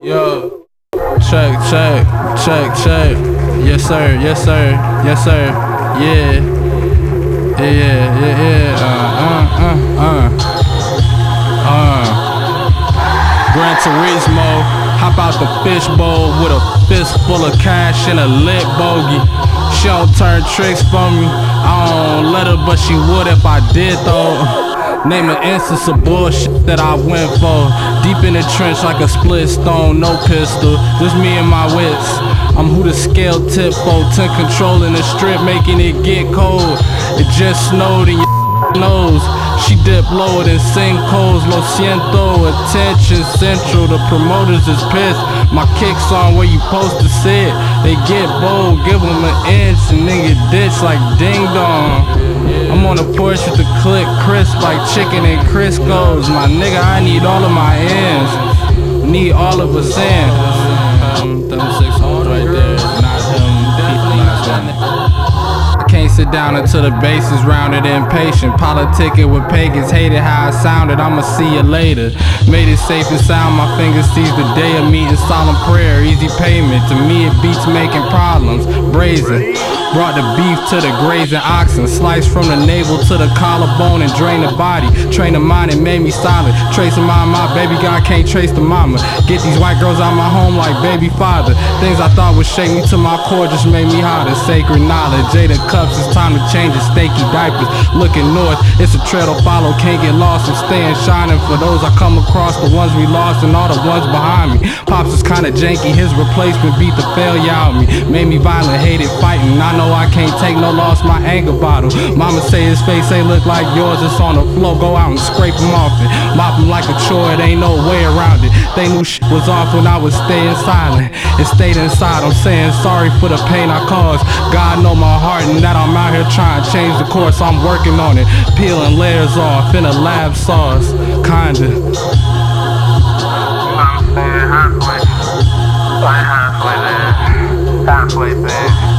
Yo, check. Yes sir, yes sir, yes sir. Yeah. Gran Turismo, hop out the fishbowl with a fist full of cash and a lit bogey. She don't turn tricks for me, I don't let her, but she would if I did though. Name an instance of bullshit that I went for. Deep in the trench like a split stone, no pistol, just me and my wits. I'm who the scale tip for, 10 controlling the strip, making it get cold. It just snowed in your nose. She dipped lower than sinkholes, lo siento, attention central. The promoters is pissed. My kicks on where you supposed to sit. They get bold, give them an inch, and nigga ditch like ding dong. I'm on the porch with the click crisp like chicken and Crisco's. My nigga, I need all of my ends. Need all of us in. Them 6 holes right there, not him. I can't sit down until the base is rounded, impatient. Politicking with pagans, hated how I sounded. I'ma see you later. Made it safe and sound, my fingers seize the day of meeting. Solemn prayer, easy payment. To me it beats making problems. Brazen. Brought the beef to the grazing oxen. Sliced from the navel to the collarbone and drain the body. Train the mind and made me silent. Tracing my baby God can't trace the mama. Get these white girls out my home like baby father. Things I thought would shake me to my core just made me hotter. Sacred knowledge, Jada cups, it's time to change the stakey diapers. Looking north, it's a trail to follow. Can't get lost, I'm staying shining. For those I come across, the ones we lost and all the ones behind me. Pops is kinda janky, his replacement beat the failure out me. Made me violent, hated fighting. I know I can't take no loss, my anger bottle. Mama say his face ain't look like yours, it's on the floor. Go out and scrape him off it. Mop him like a chore, it ain't no way around it. They knew shit was off when I was staying silent. It stayed inside, I'm saying sorry for the pain I caused. God know my heart and that I'm out here trying to change the course. I'm working on it, peeling layers off in a lab sauce, kinda. You know what I'm saying? Halfway there. Halfway, man.